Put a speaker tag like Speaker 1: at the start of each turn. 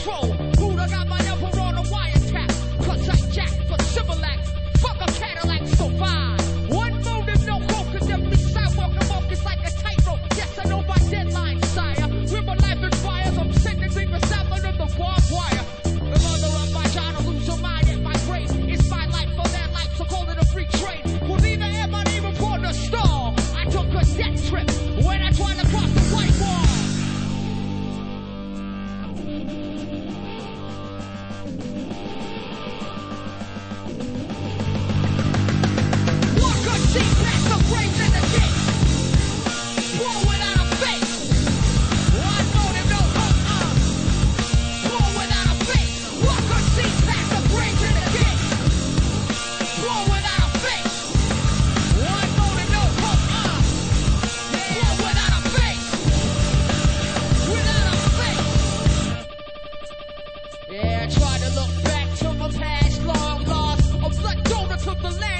Speaker 1: control. Buddha got my emperor on a wiretap. Cause I jack for Similac. Fuck a Cadillac, so fine. One motive, no focus. Every sidewalk I'm walking like a tightrope. Yes, I know my deadline, sire. With my life inspires, I'm sentencing the salmon of the barbed wire. The mother of my child, I lose her mind at my grave. It's my life for their life, so call it a free trade. Well, neither am I even born to stall. I took a death trip when I tried to cross the white wall. Yeah, I try to look back to my past long lost. A blood donor to the land.